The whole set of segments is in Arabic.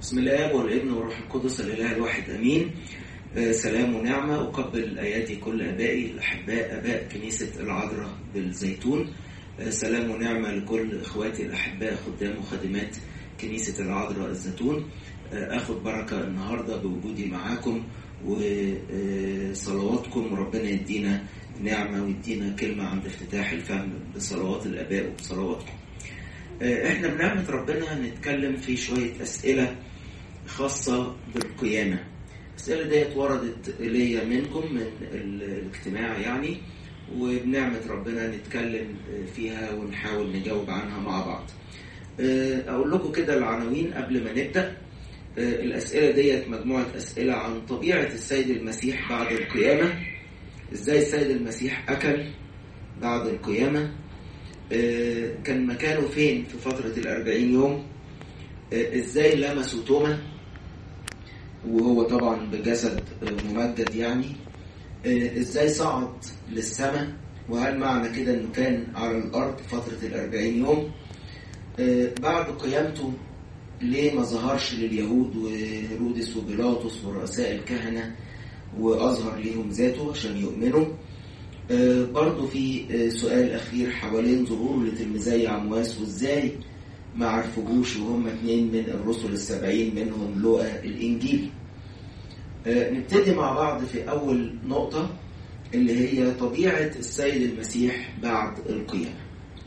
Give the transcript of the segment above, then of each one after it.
بسم الله والابن والروح القدس الإله الواحد أمين. سلام ونعمة. أقبل آياتي كل أبائي الأحباء أباء كنيسة العذراء بالزيتون. سلام ونعمة لكل إخواتي الأحباء خدام وخادمات كنيسة العذراء الزيتون. أخذ بركة النهاردة بوجودي معاكم وصلواتكم، وربنا يدينا نعمة ويدينا كلمة عند افتتاح الفم بصلوات الآباء وبصلواتكم. احنا بنعمة ربنا نتكلم في شوية أسئلة خاصة بالقيامة. الأسئلة ديت وردت إلي منكم من الاجتماع يعني، وبنعمة ربنا نتكلم فيها ونحاول نجاوب عنها مع بعض. أقول لكم كده العناوين قبل ما نبدأ. الأسئلة ديت مجموعة أسئلة عن طبيعة السيد المسيح بعد القيامة. إزاي السيد المسيح أكل بعد القيامة؟ كان مكانه فين في فترة 40 يوم؟ إزاي لمسوا توما وهو طبعا بجسد ممجد يعني؟ إزاي صعد للسماء؟ وهل معنى كده أنه كان على الأرض فترة 40 يوم؟ بعد قيامته ليه ما ظهرش لليهود وهيرودس وبيلاطس ورؤساء الكهنة وأظهر ليهم ذاته عشان يؤمنوا؟ برضو في سؤال أخير حوالين ظهوره لتلميذي عمواس، وإزاي ما عرفوهوش وهم 2 من الرسل 70 منهم لوقا الإنجيل. نبتدي مع بعض في أول نقطة اللي هي طبيعة السيد المسيح بعد القيامة.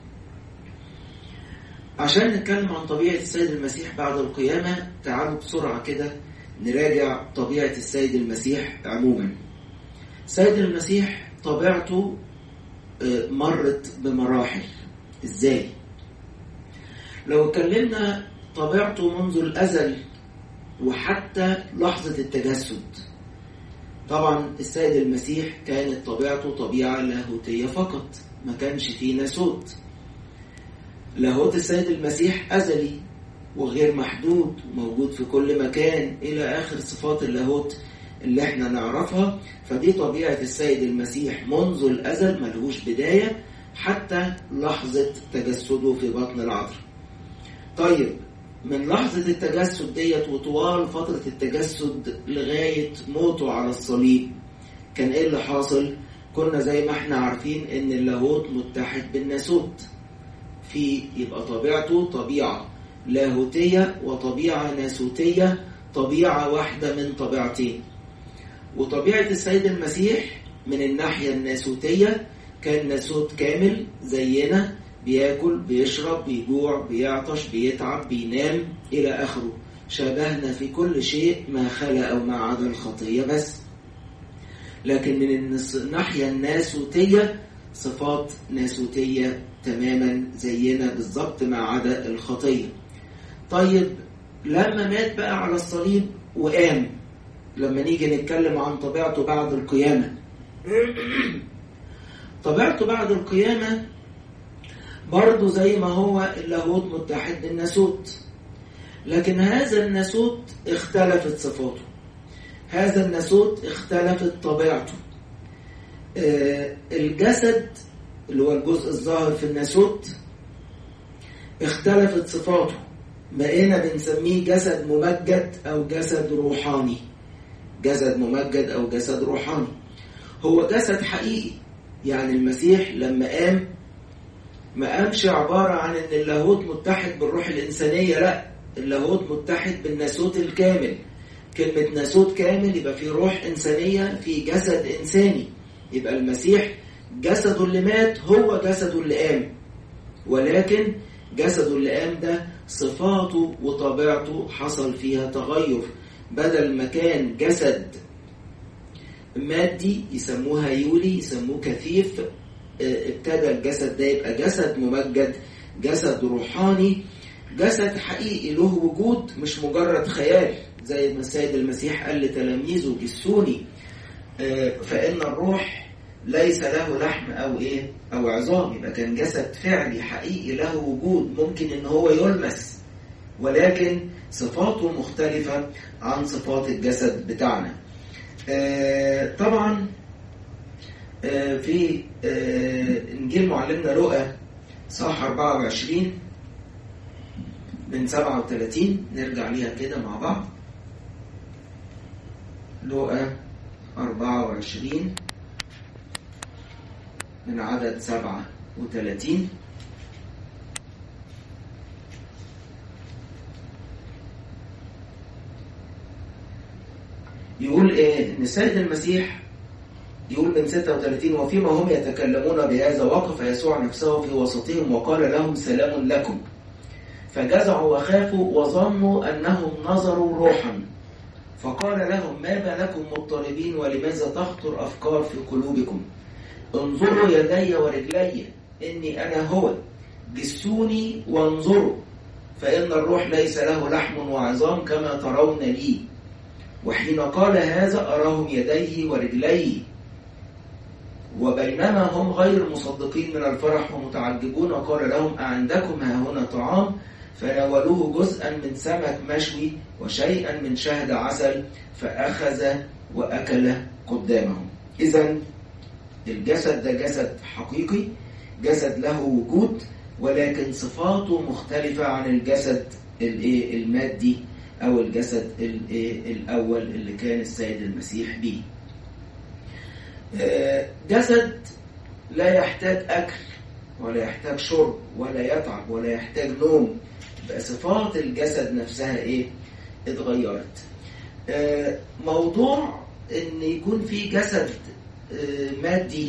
عشان نتكلم عن طبيعة السيد المسيح بعد القيامة، تعالوا بسرعة كده نراجع طبيعة السيد المسيح عموما. السيد المسيح طبيعته مرت بمراحل. إزاي؟ لو اتكلمنا طبيعته منذ الأزل وحتى لحظة التجسد، طبعا السيد المسيح كانت طبيعته طبيعة لاهوتية فقط، ما كانش فيه ناسوت. لاهوت السيد المسيح أزلي وغير محدود، موجود في كل مكان إلى آخر صفات اللاهوت اللي احنا نعرفها. فدي طبيعة السيد المسيح منذ الأزل، ملهوش بداية حتى لحظة تجسده في بطن العذراء. طيب، من لحظة التجسد ديت وطوال فترة التجسد لغاية موته على الصليب كان ايه اللي حاصل؟ كنا زي ما احنا عارفين ان اللاهوت متحد بالناسوت، يبقى طبيعته طبيعة لاهوتية وطبيعة ناسوتية، طبيعة واحدة من طبيعتين. وطبيعة السيد المسيح من الناحية الناسوتية كان ناسوت كامل زينا، بياكل بيشرب بيجوع بيعطش بيتعب بينام إلى آخره، شابهنا في كل شيء ما خلا أو ما عدا الخطية بس. لكن من الناحية الناسوتية صفات ناسوتية تماما زينا بالضبط ما عدا الخطية. طيب، لما مات بقى على الصليب وقام، لما نيجي نتكلم عن طبيعته بعد القيامة طبيعته بعد القيامة برضو زي ما هو اللاهوت متحد بالناسوت، لكن هذا الناسوت اختلفت صفاته، هذا الناسوت اختلفت طبيعته. الجسد اللي هو الجزء الظاهر في الناسوت اختلفت صفاته، بقينا بنسميه جسد ممجد أو جسد روحاني. جسد ممجد أو جسد روحاني هو جسد حقيقي، يعني المسيح لما قام ما قامش عبارة عن ان اللاهوت متحد بالروح الإنسانية، لا، اللاهوت متحد بالناسوت الكامل. كلمة ناسوت كامل يبقى في روح إنسانية في جسد إنساني، يبقى المسيح جسده اللي مات هو جسده اللي قام، ولكن جسده اللي قام ده صفاته وطبيعته حصل فيها تغير. بدل ما كان جسد مادي يسموها يولي، يسموه كثيف، ابتدى الجسد ده يبقى جسد ممجد، جسد روحاني، جسد حقيقي له وجود مش مجرد خيال. زي ما السيد المسيح قال لتلاميذه جسوني، فإن الروح ليس له لحم أو عظام. يبقى كان جسد فعلي حقيقي له وجود، ممكن إن هو يلمس، ولكن صفاته مختلفة عن صفات الجسد بتاعنا. طبعا في إنجيل معلمنا لوقا صح 24 من 37 نرجع ليها كده مع بعض. لوقا 24 من عدد 37. يقول إن السيد المسيح يقول من 36: وفيما هم يتكلمون بهذا وقف يسوع نفسه في وسطهم وقال لهم سلام لكم، فجزعوا وخافوا وظنوا أنهم نظروا روحا، فقال لهم ما بالكم مضطربين ولماذا تخطر أفكار في قلوبكم؟ انظروا يدي ورجلي إني أنا هو، جسوني وانظروا، فإن الروح ليس له لحم وعظام كما ترون لي. وحين قال هذا أراهم يديه ورجليه، وبينما هم غير مصدقين من الفرح ومتعجبون قال لهم أعندكم هاهنا طعام؟ فناولوه جزءا من سمك مشوي وشيئا من شهد عسل، فأخذ وأكل قدامهم. إذن الجسد ده جسد حقيقي، جسد له وجود، ولكن صفاته مختلفة عن الجسد المادي أو الجسد الأول اللي كان السيد المسيح به. جسد لا يحتاج أكل ولا يحتاج شرب ولا يتعب ولا يحتاج نوم، بقى صفات الجسد نفسها اتغيرت. موضوع ان يكون في جسد مادي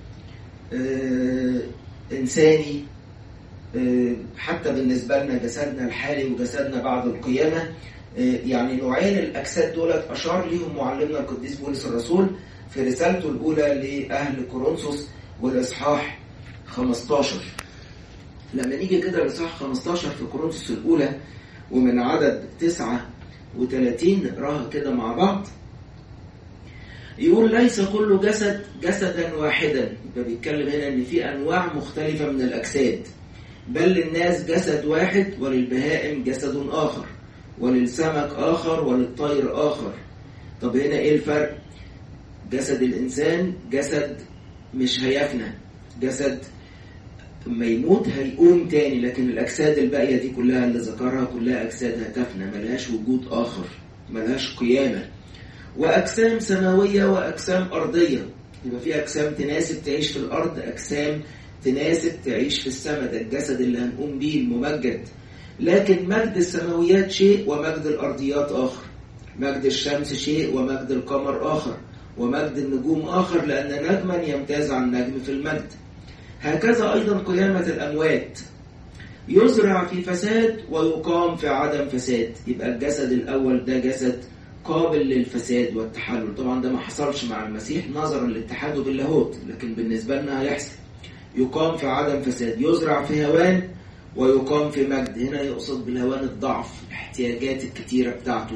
إنساني، حتى بالنسبة لنا جسدنا الحالي وجسدنا بعد القيامة، يعني نوعين الأجساد دولت أشار لهم معلمنا القديس بولس الرسول في رسالته الأولى لأهل كورنثوس والإصحاح 15. لما نيجي كده الإصحاح 15 في كورنثوس الأولى ومن عدد 39 نقراها كده مع بعض. يقول ليس كل جسد جسدا واحدا، يبقى بيتكلم هنا ان في انواع مختلفة من الاجساد، بل للناس جسد واحد، وللبهائم جسد اخر، وللسمك اخر، وللطير اخر. طب هنا ايه الفرق؟ جسد الانسان جسد مش هيفنى، جسد ما يموت هيقوم تاني، لكن الاجساد الباقية دي كلها اللي ذكرها كلها اجساد هتفنى، ملهاش وجود اخر، ملهاش قيامة. وأجسام سماوية وأجسام أرضية، يبقى في أجسام تناسب تعيش في الأرض، أجسام تناسب تعيش في السماء، ده الجسد اللي هنقوم بيه الممجد. لكن مجد السماويات شيء ومجد الأرضيات آخر، مجد الشمس شيء ومجد القمر آخر، ومجد النجوم آخر، لأن نجما يمتاز عن نجم في المجد. هكذا أيضا قيامة الأموات، يزرع في فساد ويقام في عدم فساد. يبقى الجسد الأول ده جسد قابل للفساد والتحلل، طبعا ده ما حصلش مع المسيح نظرا لاتحاده باللاهوت، لكن بالنسبة لنا هيحصل. يقام في عدم فساد، يزرع في هوان ويقام في مجد. هنا يقصد بالهوان الضعف، الاحتياجات الكتيرة بتاعته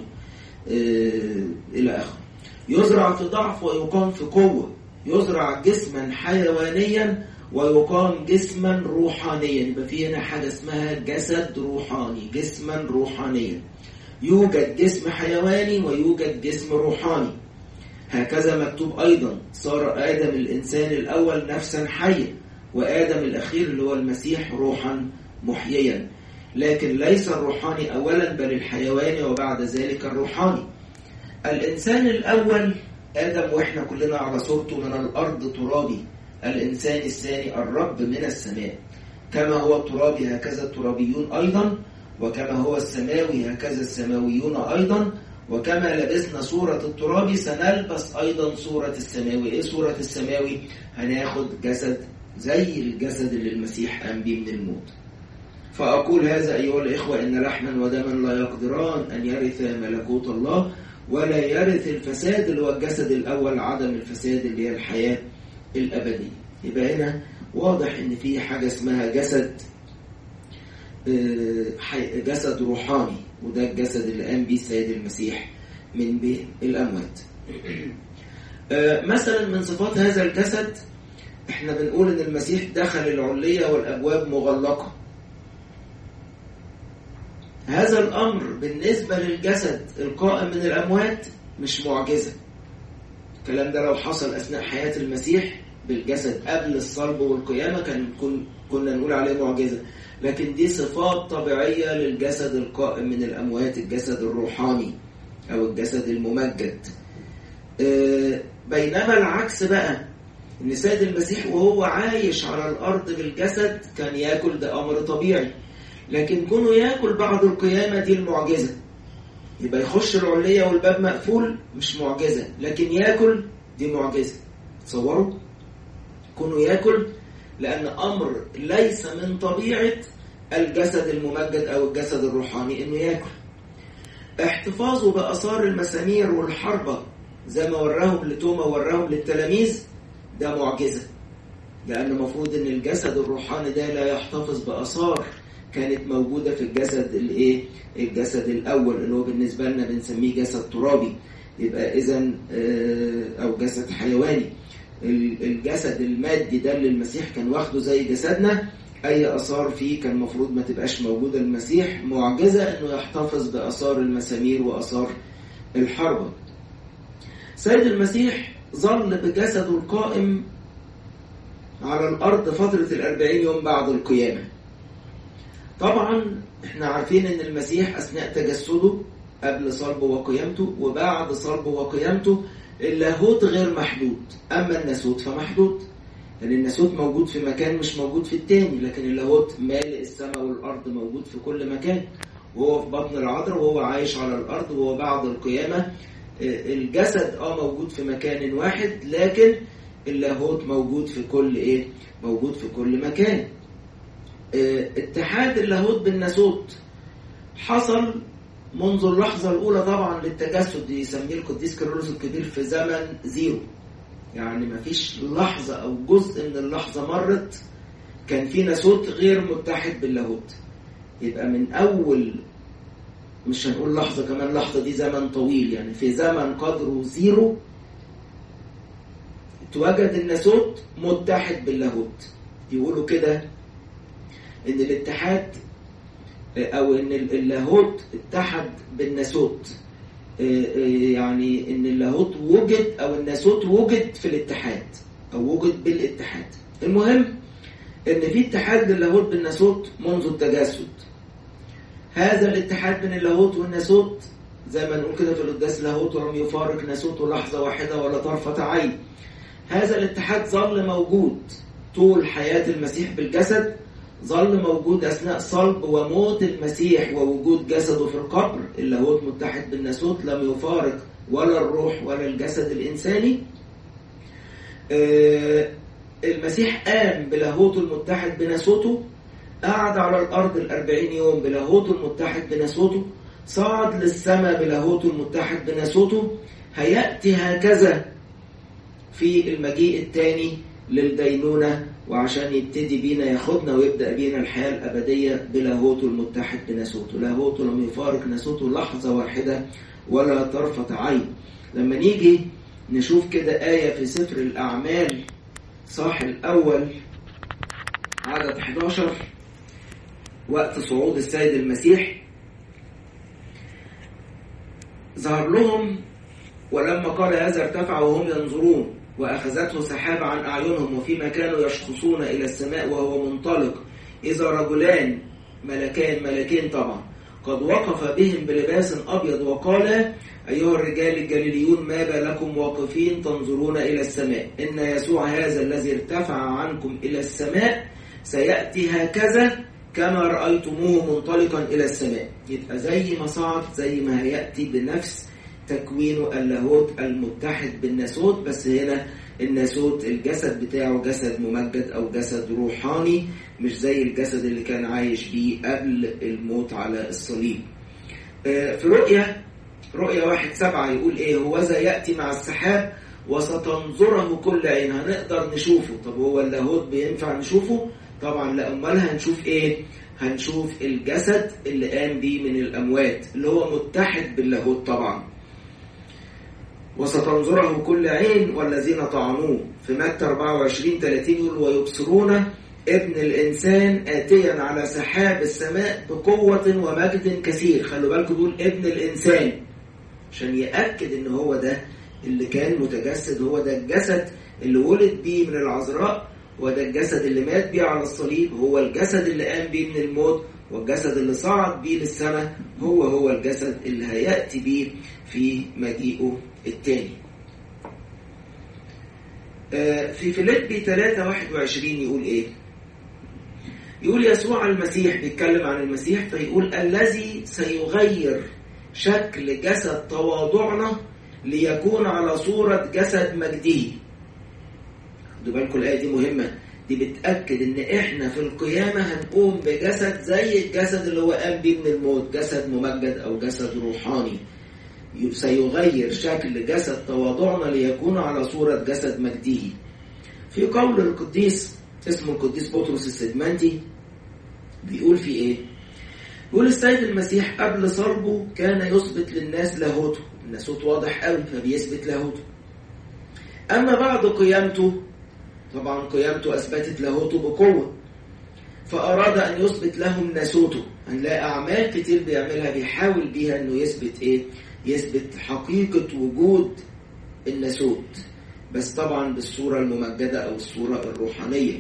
إلى آخره. يزرع في ضعف ويقام في قوة، يزرع جسما حيوانيا ويقام جسما روحانيا. يبقى في هنا حاجة اسمها جسد روحاني، جسما روحانيا. يوجد جسم حيواني ويوجد جسم روحاني. هكذا مكتوب أيضا صار آدم الإنسان الأول نفسا حية، وآدم الأخير اللي هو المسيح روحا محييا. لكن ليس الروحاني أولا بل الحيواني وبعد ذلك الروحاني. الإنسان الأول آدم، وإحنا كلنا على صورته، من الأرض ترابي. الإنسان الثاني الرب من السماء. كما هو الترابي هكذا الترابيون أيضا، وكما هو السماوي هكذا السماويون أيضا، وكما لبسنا صورة الترابي سنلبس أيضا صورة السماوي. إيه صورة السماوي؟ هناخد جسد زي الجسد اللي المسيح قام به من الموت. فأقول هذا أيها الإخوة إن لحما ودما لا يقدران أن يرث ملكوت الله، ولا يرث الفساد اللي هو الجسد الأول، عدم الفساد اللي هي الحياة الأبدية. يبقى هنا واضح إن في حاجة اسمها جسد روحاني، وده الجسد اللي قام به السيد المسيح من بين الأموات. مثلا من صفات هذا الجسد احنا بنقول ان المسيح دخل العلية والأبواب مغلقة. هذا الأمر بالنسبة للجسد القائم من الأموات مش معجزة. الكلام ده لو حصل أثناء حياة المسيح بالجسد قبل الصلب والقيامة كنا نقول عليه معجزة. لكن دي صفات طبيعية للجسد القائم من الأموات، الجسد الروحاني أو الجسد الممجد. بينما العكس بقى، إن سيد المسيح وهو عايش على الأرض بالجسد كان يأكل، ده أمر طبيعي، لكن كونه يأكل بعد القيامة دي المعجزة. يبقى يخش العلية والباب مقفول مش معجزة، لكن يأكل دي معجزة. تصوروا كونه يأكل، لأن أمر ليس من طبيعة الجسد الممجد أو الجسد الروحاني إنه يأكل. احتفاظه بأثار المسامير والحربة زي ما وراهم لتوما وراهم للتلاميذ ده معجزة، لأن المفروض إن الجسد الروحاني ده لا يحتفظ بأثار كانت موجودة في الجسد الجسد الأول اللي هو بالنسبة لنا بنسميه جسد ترابي، يبقى إذن أو جسد حيواني. الجسد المادي ده اللي المسيح كان واخده زي جسدنا، أي أثار فيه كان مفروض ما تبقاش موجودة. المسيح معجزة إنه يحتفظ بأثار المسامير وأثار الحربة. سيد المسيح ظل بجسده القائم على الأرض فترة 40 يوم بعد القيامة. طبعا احنا عارفين ان المسيح أثناء تجسده قبل صلبه وقيامته وبعد صلبه وقيامته اللاهوت غير محدود، أما الناسوت فمحدود، لأن الناسوت موجود في مكان مش موجود في التاني، لكن اللاهوت مالئ السماء والأرض، موجود في كل مكان، وهو في بطن العذراء وهو عايش على الأرض وهو بعد القيامة. الجسد موجود في مكان واحد، لكن اللاهوت موجود في كل موجود في كل مكان. اتحاد اللاهوت بالناسوت حصل منذ اللحظة الأولى طبعا للتجسد، يسميه القديس كيرلس الكبير في زمن زيرو، يعني ما فيش لحظة أو جزء من اللحظة مرت كان في ناسوت غير متحد باللاهوت. يبقى من أول، مش هنقول لحظة، كمان لحظة دي زمن طويل، يعني في زمن قدره زيرو اتوجد الناسوت متحد باللاهوت. يقولوا كده ان الاتحاد او ان اللاهوت اتحد بالناسوت، يعني ان اللاهوت وجد او الناسوت وجد في الاتحاد او وجد بالاتحاد. المهم ان في اتحاد للاهوت بالناسوت منذ التجسد. هذا الاتحاد بين اللاهوت والناسوت زي ما نقول كده في القداس، لاهوت ولم يفارق ناسوته لحظة واحدة ولا طرفة عين. هذا الاتحاد ظل موجود طول حياة المسيح بالجسد، ظل موجود أثناء صلب وموت المسيح ووجود جسده في القبر. اللاهوت متحد بالناسوت، لم يفارق ولا الروح ولا الجسد الإنساني. المسيح قام بلاهوته المتحد بناسوته، قعد على الأرض 40 يوم بلاهوته المتحد بناسوته، صعد للسماء بلاهوته المتحد بناسوته. هيأتي هكذا في المجيء الثاني للدينونة، وعشان يبتدي بينا ياخدنا ويبدأ بينا الحياة الأبدية بلاهوته المتحد بناسوته. لاهوته لم يفارق ناسوته لحظة واحدة ولا طرفة عين. لما نيجي نشوف كده آية في سفر الأعمال صح الأول عدد 11، وقت صعود السيد المسيح ظهر لهم، ولما قال هذا ارتفع وهم ينظرون وأخذته سحابة عن أعينهم، وفيما كانوا يشخصون إلى السماء وهو منطلق إذا رجلان ملكين طبعا قد وقف بهم بلباس أبيض وقال أيها الرجال الجليليون ما بالكم واقفين تنظرون إلى السماء، إن يسوع هذا الذي ارتفع عنكم إلى السماء سيأتي هكذا كما رأيتموه منطلقا إلى السماء. يبقى زي ما صعد زي ما هيأتي بنفس تكوينه اللاهوت المتحد بالناسوت، بس هنا الناسوت الجسد بتاعه جسد ممجد أو جسد روحاني، مش زي الجسد اللي كان عايش بيه قبل الموت على الصليب. في رؤية 1:7 يقول إيه؟ هوذا يأتي مع السحاب وستنظره كل عين. هنقدر نشوفه. طب هو اللاهوت بينفع نشوفه؟ طبعا لا. أمال هنشوف إيه؟ هنشوف الجسد اللي قام بيه من الأموات اللي هو متحد باللاهوت طبعا. وستنظره كل عين والذين طعنوه. في متى 24:30 يقول ويبصرون ابن الإنسان آتيا على سحاب السماء بقوة ومجد كثير. خلوا بالكم دول ابن الإنسان عشان يأكد ان هو ده اللي كان متجسد، هو ده الجسد اللي ولد بيه من العذراء وده الجسد اللي مات بيه على الصليب، هو الجسد اللي قام بيه من الموت، والجسد اللي صعد بيه للسماء هو الجسد اللي هيأتي بيه في مجيئه الثاني. في فيليبي 3:21 يقول ايه؟ يقول يسوع المسيح، بيتكلم عن المسيح فيقول الذي سيغير شكل جسد تواضعنا ليكون على صورة جسد مجده. خدوا بالكم الآية دي مهمة، دي بتأكد ان احنا في القيامة هنقوم بجسد زي الجسد اللي هو قام بيه من الموت، جسد ممجد او جسد روحاني. سيغير شكل جسد تواضعنا ليكون على صورة جسد مجده. في قول القديس اسمه القديس بطرس السدمانتي بيقول في ايه؟ يقول السيد المسيح قبل صلبه كان يثبت للناس لاهوته، الناسوت واضح قوي فبيثبت لاهوته. اما بعد قيامته، طبعا قيامته اثبتت لاهوته بقوه، فاراد ان يثبت لهم ناسوته. هنلاقي اعمال كتير بيعملها بيحاول بيها انه يثبت ايه؟ يثبت حقيقه وجود الناسوت، بس طبعا بالصوره الممجده او الصوره الروحانيه.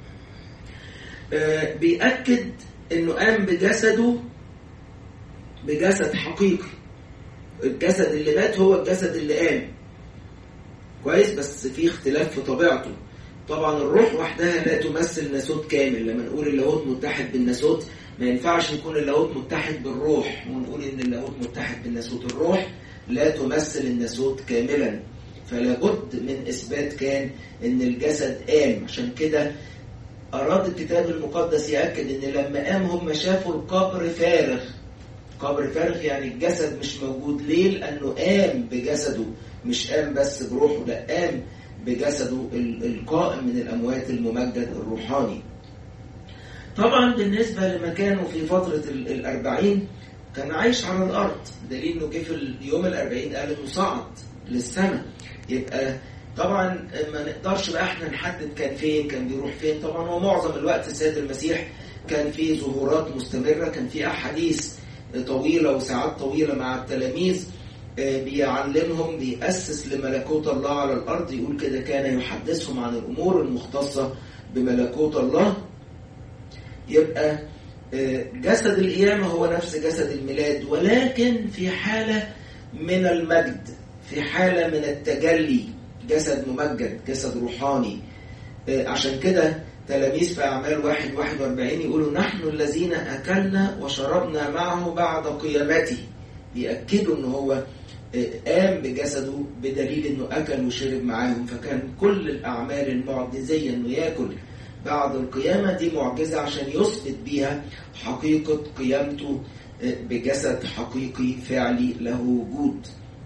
بيأكد انه قام بجسده بجسد حقيقي. الجسد اللي مات هو الجسد اللي قام، كويس، بس في اختلاف في طبيعته. طبعا الروح وحدها لا تمثل ناسوت كامل. لما نقول اللاهوت متحد بالناسوت ما ينفعش يكون اللاهوت متحد بالروح ونقول ان اللاهوت متحد بالناسوت. الروح لا تمثل الناسوت كاملا، فلا بد من اثبات كان ان الجسد قام. عشان كده أراد الكتاب المقدس يأكد إن لما قام هم شافوا القبر فارغ. قبر فارغ يعني الجسد مش موجود. ليه؟ لأنه قام بجسده، مش قام بس بروحه، لا قام بجسده القائم من الأموات الممجد الروحاني. طبعا بالنسبة لمكانه في فترة 40 كان عايش على الأرض، دليل إنه جه في اليوم 40 قال إنه صعد للسماء. يبقى طبعا ما نقدرش بقى احنا نحدد كان فين، كان بيروح فين. طبعا هو معظم الوقت السيد المسيح كان في ظهورات مستمرة، كان في أحاديث طويلة وساعات طويلة مع التلاميذ، بيعلمهم، بيأسس لملكوت الله على الأرض. يقول كده كان يحدثهم عن الأمور المختصة بملكوت الله. يبقى جسد القيامة هو نفس جسد الميلاد، ولكن في حالة من المجد، في حالة من التجلي، جسد ممجد، جسد روحاني. عشان كده تلاميذ في أعمال 1:41 يقولوا نحن الذين أكلنا وشربنا معه بعد قيامته. بيأكدوا أنه هو قام بجسده بدليل أنه أكل وشرب معاهم. فكان كل الأعمال المعجزية أنه يأكل بعد القيامة دي معجزة عشان يثبت بيها حقيقة قيامته بجسد حقيقي فعلي له وجود.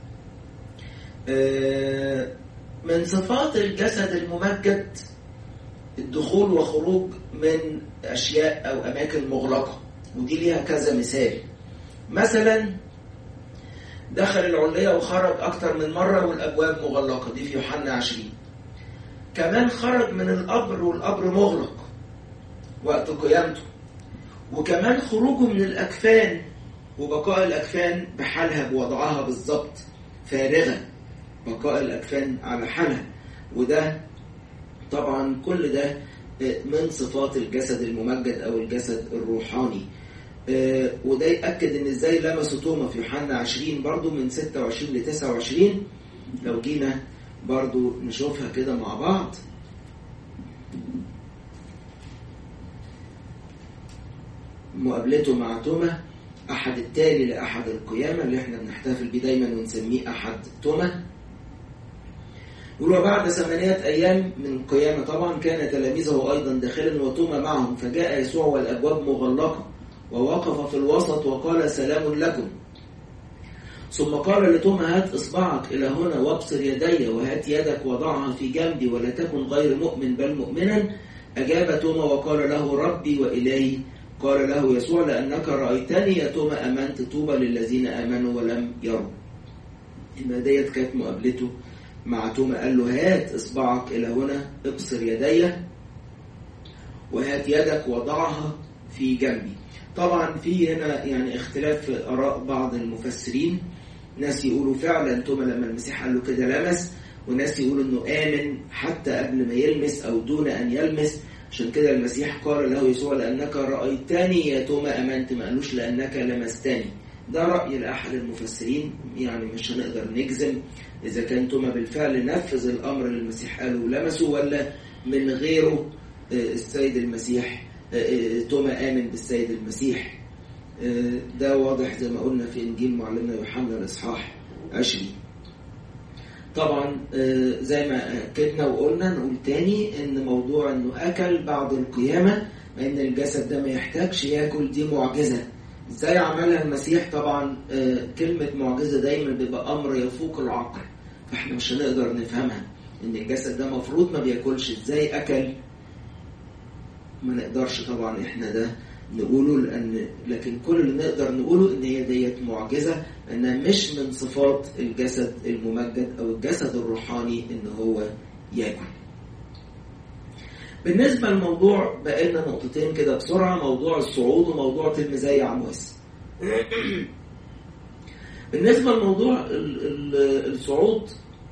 من صفات الجسد الممجد الدخول وخروج من أشياء أو أماكن مغلقة، ودي ليها كذا مثال. مثلا دخل العلية وخرج أكتر من مرة والأبواب مغلقة، دي في يوحنا 20. كمان خرج من القبر والقبر مغلق وقت قيامته. وكمان خروجه من الأكفان وبقاء الأكفان بحالها بوضعها بالضبط فارغة، بقاء الأكفان على حالها. وده طبعا كل ده من صفات الجسد الممجد أو الجسد الروحاني. وده يأكد ان ازاي لمسوا توما في يوحنا 20 برضو من 26 ل 29. لو جينا برضو نشوفها كده مع بعض. مقابلته مع توما، أحد التالي لأحد القيامة اللي احنا بنحتفل بيه دايما ونسميه أحد توما. يقولوا بعد 8 أيام من قيامة طبعا كان تلاميذه أيضا داخلا وتوما معهم، فجاء يسوع والأبواب مغلقة ووقف في الوسط وقال سلام لكم. ثم قال لتوما هات إصبعك إلى هنا وابصر يدي، وهات يدك وضعها في جنبي، ولا تكن غير مؤمن بل مؤمنا. أجاب توما وقال له ربي وإلهي. قال له يسوع لأنك رأيتني يا توما أمنت، طوبى للذين آمنوا ولم يروا. إن ديت كانت مقابلته مع توما، قال له هات إصبعك إلى هنا ابصر يدي، وهات يدك وضعها في جنبي. طبعا في هنا يعني اختلاف في آراء بعض المفسرين. ناس يقولوا فعلا توما لما المسيح قال له كده لمس، وناس يقولوا انه آمن حتى قبل ما يلمس او دون ان يلمس. عشان كده المسيح قال له يسوع لأنك رأيتني يا توما آمنت، ما قالوش لأنك لمستني. ده رأي لأحد المفسرين، يعني مش هنقدر نجزم إذا كان توما بالفعل نفذ الأمر اللي المسيح قاله ولمسه، ولا من غيره السيد المسيح توما آمن بالسيد المسيح. ده واضح زي ما قلنا في إنجيل معلمنا يوحنا الإصحاح 20. طبعا زي ما أكدنا وقلنا نقول تاني إن موضوع إنه أكل بعد القيامة، وإن الجسد ده ما يحتاجش يأكل، دي معجزة. إزاي عملها المسيح؟ طبعا كلمة معجزة دايما بيبقى أمر يفوق العقل، فإحنا مش هنقدر نفهمها. إن الجسد ده مفروض ما بيأكلش، إزاي أكل؟ ما نقدرش طبعا إحنا ده نقوله، لكن كل اللي نقدر نقوله إن هي ديت معجزة، إنها مش من صفات الجسد الممجد أو الجسد الروحاني إن هو يأكل. بالنسبة للموضوع بقى لنا نقطتين كده بسرعة، موضوع الصعود وموضوع تلميذي عمواس. بالنسبة لموضوع الصعود،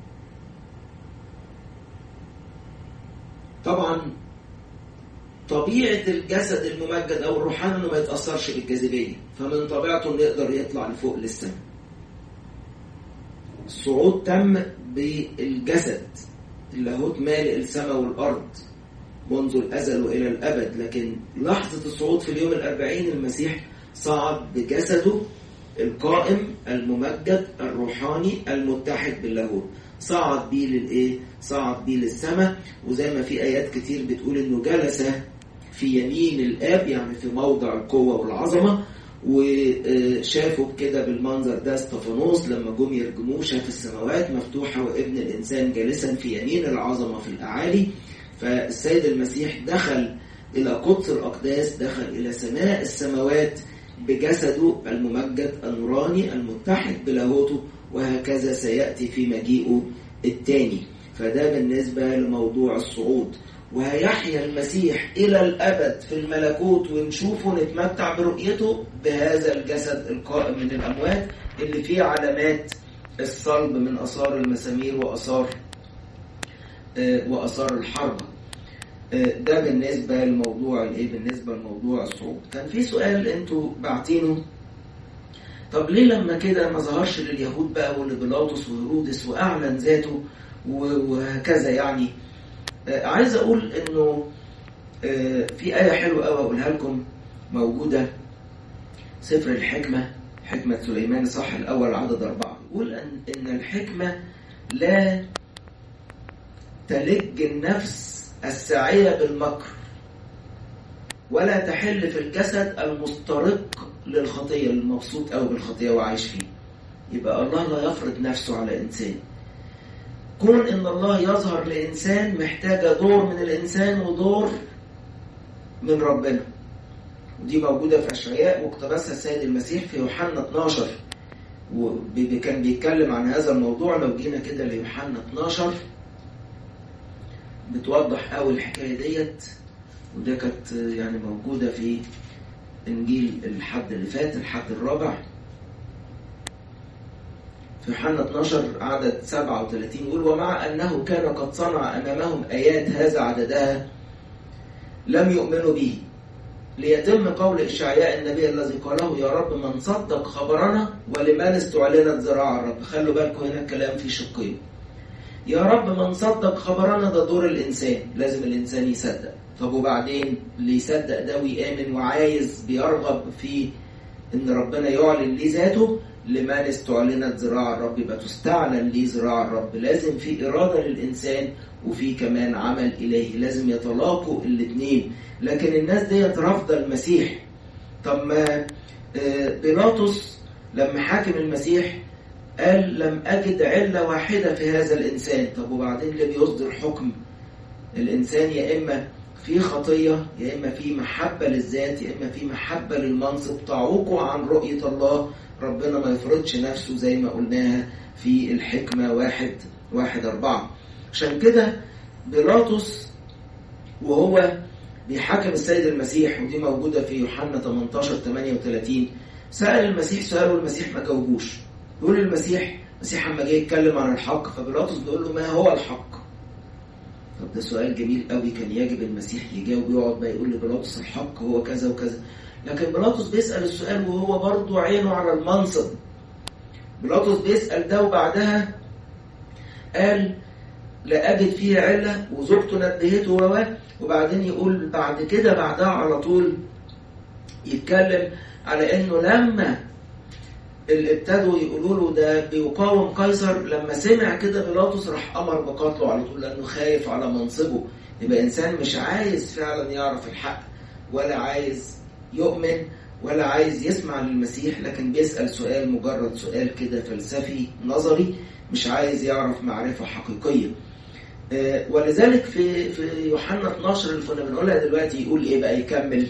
طبعا طبيعة الجسد الممجد أو الروحاني إنه ما يتأثرش بالجاذبية، فمن طبيعته إنه يقدر يطلع لفوق للسماء. الصعود تم بالجسد، اللاهوت مالئ السماء والأرض منذ الأزل وإلى الأبد، لكن لحظة الصعود في اليوم 40 المسيح صعد بجسده القائم الممجد الروحاني المتحد باللاهوت. صعد بيه للإيه؟ صعد بيه للسماء. وزي ما في آيات كتير بتقول إنه جلس في يمين الآب، يعني في موضع القوة والعظمة. وشافوا كده بالمنظر ده استفانوس لما جم يرجموه، شاف السماوات مفتوحة وابن الإنسان جالسا في يمين العظمة في الأعالي. فالسيد المسيح دخل إلى قدس الأقداس، دخل إلى سماء السماوات بجسده الممجد النوراني المتحد بلاهوته، وهكذا سيأتي في مجيئه الثاني. فده بالنسبة لموضوع الصعود. وهيحيا المسيح إلى الأبد في الملكوت، ونشوفه نتمتع برؤيته بهذا الجسد القائم من الأموات اللي فيه علامات الصلب من آثار المسامير وآثار الحرب. ده بالنسبة للموضوع بالنسبة لموضوع الصعود. كان في سؤال انتوا بعتينه، طب ليه لما كده ما ظهرش لليهود بقى ولبيلاطس وهيرودس وأعلن ذاته وهكذا؟ يعني عايز أقول إنه في آية حلوة أوي أقولها لكم، موجودة سفر الحكمة، حكمة سليمان صح الأول عدد 4، يقول إن الحكمة لا تلج النفس الساعية بالمكر، ولا تحل في الجسد المسترق للخطية، المبسوط أو بالخطية وعايش فيه. يبقى الله لا يفرض نفسه على إنسان. كون إن الله يظهر لإنسان محتاجة دور من الإنسان ودور من ربنا، ودي موجودة في أشعياء واقتبسها السيد المسيح في يوحنا 12، وكان بيتكلم عن هذا الموضوع. لو جينا كده ليوحنا 12 بتوضح قوي الحكاية ديت، وده كانت يعني موجودة في إنجيل الحد اللي فات، الحد الرابع، في يوحنا 12 عدد 37 يقول: ومع أنه كان قد صنع أمامهم آيات هذا عددها لم يؤمنوا به، ليتم قول إشعياء النبي الذي قاله: يا رب من صدق خبرنا ولمن استعلنت ذراع الرب. خلوا بالكم هنا الكلام في شقين. يا رب من صدق خبرنا ده دور الإنسان، لازم الإنسان يصدق. طب وبعدين اللي يصدق ده ويآمن وعايز بيرغب في إن ربنا يعلن ليه ذاته، لمن استعلنت ذراع الرب، يبقى تستعلن ليه ذراع الرب. لازم في إرادة للإنسان وفي كمان عمل إلهي، لازم يتلاقوا الاثنين. لكن الناس دي رافضة المسيح. طب ما بيلاطس لما حاكم المسيح قال: لم أجد علة واحدة في هذا الإنسان. طب وبعدين اللي بيصدر حكم الإنسان يا إما في خطية يا إما في محبة للذات يا إما في محبة للمنصب، تعوقوا عن رؤية الله. ربنا ما يفرضش نفسه زي ما قلناها في الحكمة 1:4. عشان كده بيلاطس وهو بيحاكم السيد المسيح، ودي موجودة في يوحنا 18:38، سأل المسيح سؤال والمسيح ما جاوبوش. يقول المسيح: المسيح لما جه يتكلم عن الحق فبيلاطس بيقول له ما هو الحق؟ طب ده سؤال جميل قوي، كان يجب المسيح يجاوب، يقعد بقى يقول لبيلاطس الحق هو كذا وكذا. لكن بيلاطس بيسأل السؤال وهو برضو عينه على المنصب. بيلاطس بيسأل ده وبعدها قال لا أجد فيه علة، وزوجته نبهته وبعدين يقول بعد كده بعدها على طول يتكلم على انه لما اللي ابتدوا يقولوا له ده بيقاوم قيصر، لما سمع كده بيلاطس راح امر بقتله على طول لانه خايف على منصبه. يبقى انسان مش عايز فعلا يعرف الحق ولا عايز يؤمن ولا عايز يسمع للمسيح، لكن بيسأل سؤال مجرد سؤال كده فلسفي نظري، مش عايز يعرف معرفة حقيقية. ولذلك في يوحنا 12 اللي كنا بنقولها دلوقتي يقول ايه بقى؟ يكمل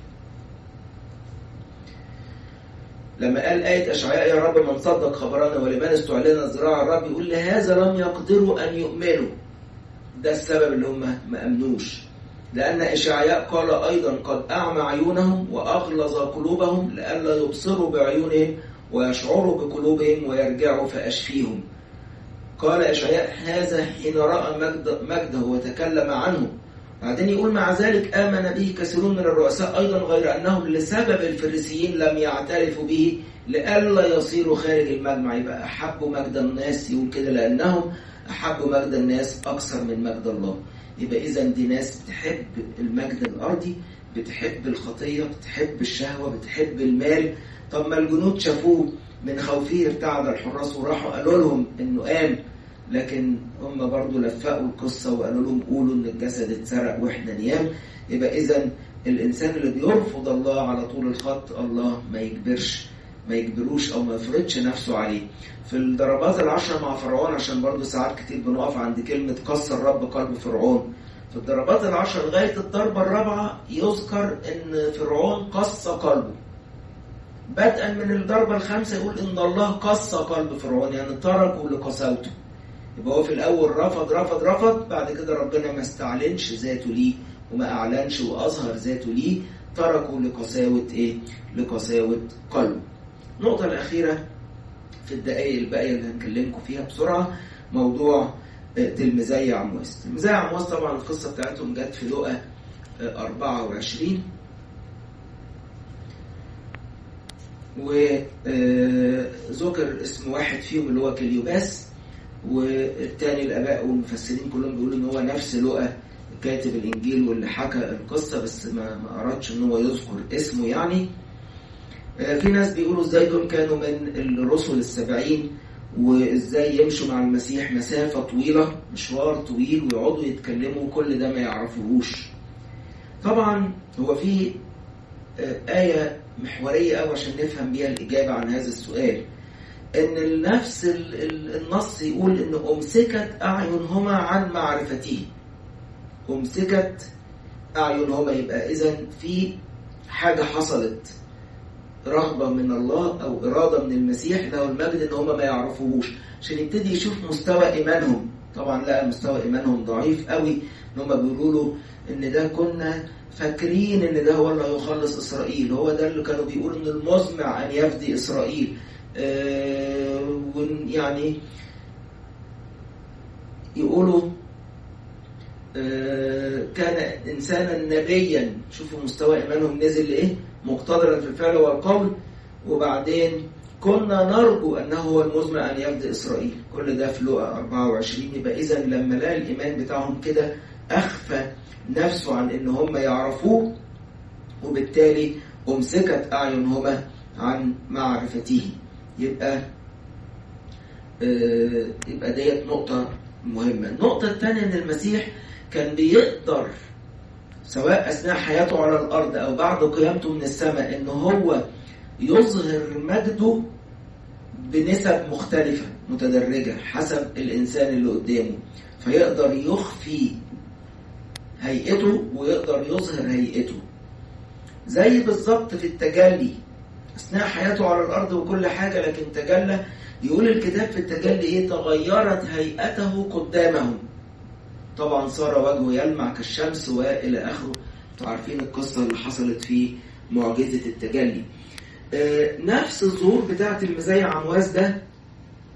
لما قال آية أشعياء يا رب من صدق خبرنا ولمن استعلن ذراع الرب، يقول لهذا لم يقدروا أن يؤمنوا. ده السبب اللي هم ما أمنوش، لأن إشعياء قال أيضا قد أعمى عيونهم وأغلظ قلوبهم لئلا يبصروا بعيونهم ويشعروا بقلوبهم ويرجعوا فأشفيهم. قال إشعياء هذا حين رأى مجده وتكلم عنه. بعدين يقول مع ذلك آمن به كثيرون من الرؤساء أيضا غير أنهم لسبب الفريسيين لم يعترفوا به لئلا يصيروا خارج المجمع. يبقى أحبوا مجد الناس، يقول كده لأنهم أحبوا مجد الناس أكثر من مجد الله. يبقى إذا دي ناس بتحب المجد الأرضي، بتحب الخطية، بتحب الشهوة، بتحب المال. طب ما الجنود شافوه من خوفه ارتعد الحراس وراحوا قالوا لهم إنه قام، لكن هم برضو لفقوا القصة وقالوا لهم قولوا إن الجسد اتسرق وإحنا نيام. يبقى إذن الإنسان اللي بيرفض الله على طول الخط الله ما يجبروش أو ما يفرضش نفسه عليه. في الضربات 10 مع فرعون، عشان برضو ساعات كتير بنقف عند كلمة قص الرب قلب فرعون، في الضربات 10 لغاية الضربة 4 يذكر إن فرعون قص قلبه. بدءا من الضربة 5 يقول إن الله قص قلب فرعون، يعني تركه لقساوته. يبقى هو في الأول رفض، بعد كده ربنا ما استعلنش ذاته ليه وما أعلنش وأظهر ذاته ليه، تركوا لقساوة إيه؟ لقساوة قلبه. النقطة الأخيرة في الدقائق الباقية اللي هنكلمكم فيها بسرعة موضوع تلميذي عمواس. تلميذي عمواس طبعا القصة بتاعتهم جت في لقا 24، وذكر اسم واحد فيهم اللي هو كليوباس، والتاني الآباء والمفسرين كلهم بيقولوا إن هو نفس لقا كاتب الإنجيل واللي حكى القصة، بس ما أردش إن هو يذكر اسمه يعني. في ناس بيقولوا إزاي دول كانوا من الرسل 70 وإزاي يمشوا مع المسيح مسافة طويلة، مشوار طويل، ويقعدوا يتكلموا كل ده ما يعرفوهوش. طبعا هو في آية محورية أو عشان نفهم بيها الإجابة عن هذا السؤال، إن نفس النص يقول إن أمسكت أعينهما عن معرفته. أمسكت أعينهما، يبقى إذن في حاجة حصلت، رغبة من الله أو إرادة من المسيح له المجد إن هما ما يعرفوهوش، عشان يبتدي يشوف مستوى إيمانهم. طبعا لقى مستوى إيمانهم ضعيف قوي، إن هما بيقولوا له إن ده كنا فاكرين إن ده هو اللي هيخلص إسرائيل، هو ده اللي كانوا بيقولوا إن المزمع أن يفدي إسرائيل. يعني يقولوا كان إنسانا نبيا. شوفوا مستوى إيمانهم نزل لإيه، مقتدرا في الفعل والقول. وبعدين كنا نرجو أنه هو المزمع أن يفدي إسرائيل. كل ده في لقا 24. يبقى إذن لما لقى الإيمان بتاعهم كده أخفى نفسه عن إن هم يعرفوه، وبالتالي أمسكت أعينهما عن معرفته. يبقى ديت نقطة مهمة. النقطة الثانية إن المسيح كان بيقدر سواء أثناء حياته على الأرض أو بعد قيامته من السماء إنه هو يظهر مجده بنسب مختلفة متدرجة حسب الإنسان اللي قدامه، فيقدر يخفي هيئته ويقدر يظهر هيئته. زي بالظبط في التجلي أثناء حياته على الأرض وكل حاجة، لكن تجلى. يقول الكتاب في التجلي إيه؟ تغيرت هيئته قدامهم. طبعا صار وجهه يلمع كالشمس وإلى آخره. انتوا عارفين القصة اللي حصلت في معجزة التجلي. نفس الظهور بتاعة المزايا عمواس ده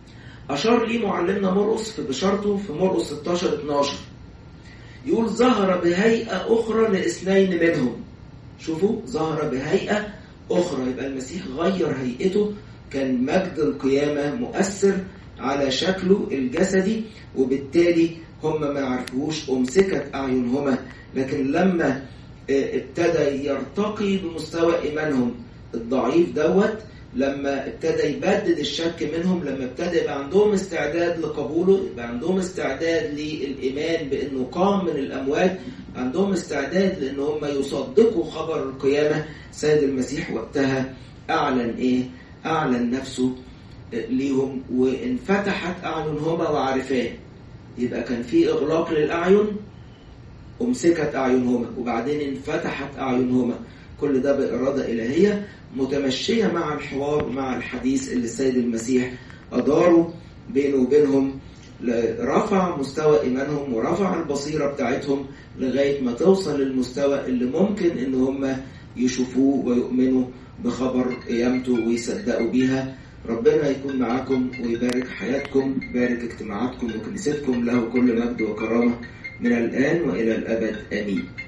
أشار لي معلمنا مرقس في بشارته في مرقس 16-12، يقول ظهر بهيئة أخرى لاثنين منهم. شوفوا، ظهر بهيئة أخرى، يبقى المسيح غير هيئته. كان مجد القيامة مؤثر على شكله الجسدي، وبالتالي هم ما عرفوش، أمسكت أعينهما. لكن لما ابتدى يرتقي بمستوى إيمانهم الضعيف لما ابتدى يبدد الشك منهم، لما ابتدى يبقى عندهم استعداد لقبوله، يبقى عندهم استعداد للإيمان بأنه قام من الأموات، عندهم استعداد لأن هم يصدقوا خبر القيامة، سيد المسيح وقتها أعلن نفسه ليهم، وانفتحت أعينهما وعرفاه. يبقى كان في إغلاق للأعين، أمسكت أعينهما، وبعدين انفتحت أعينهما. كل ده بإرادة إلهية متمشية مع الحوار ومع الحديث اللي السيد المسيح أداره بينه وبينهم، رفع مستوى إيمانهم ورفع البصيرة بتاعتهم لغاية ما توصل للمستوى اللي ممكن إن هم يشوفوه ويؤمنوا بخبر قيامته ويصدقوا بيها. ربنا يكون معاكم ويبارك حياتكم، يبارك اجتماعاتكم وكنيستكم. له كل مجد وكرامة من الآن وإلى الأبد، آمين.